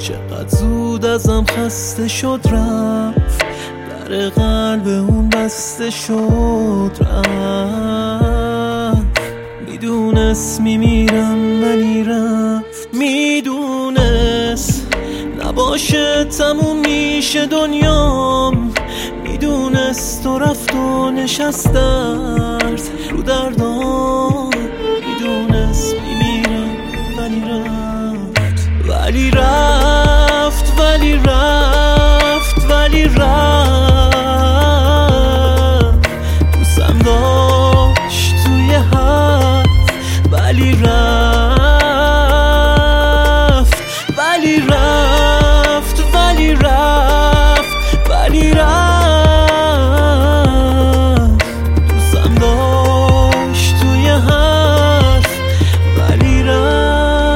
چقدر زود ازم خسته شد رفت، در قلب اون بسته شد رفت. میدونست میمیرم ولی رفت، میدونست نباشه تموم میشه دنیام، میدونست تو رفت و نشست درد رو دردام، میدونست میمیرم ولی رفت، ولی رفت، ولی رفت، ولی رفت. دوستم داشت توی حرف، ولی رفت، ولی رفت، ولی رفت، ولی رفت. دوستم داشت توی حرف، ولی رفت.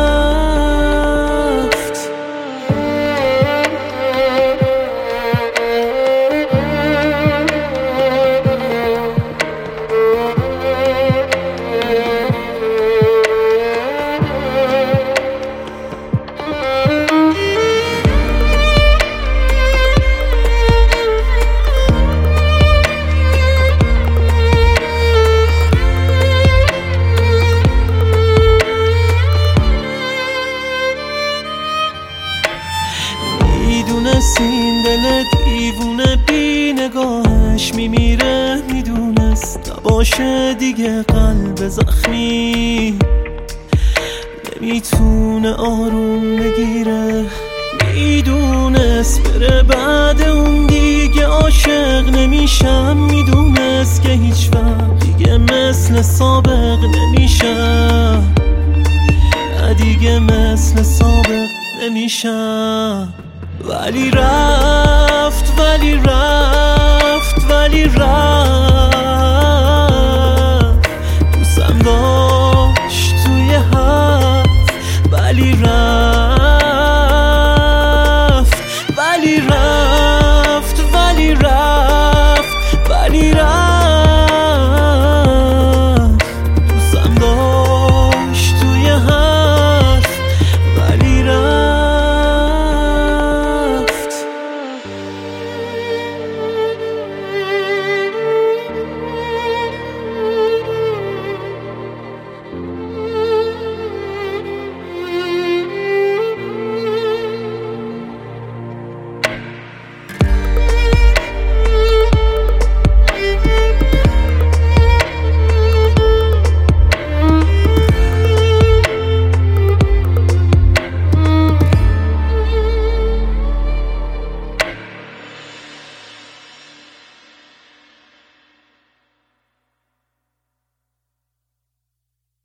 میدونست این دل دیوونه بی نگاهش میمیره، میدونست نباشه دیگه قلب زخمی نمیتونه آروم بگیره، میدونست بره بعد اون دیگه عاشق نمیشم، میدونست که هیچ وقت دیگه مثل سابق نمیشم، دیگه مثل سابق نمیشم. ولی رفت، ولی رفت، ولی رفت.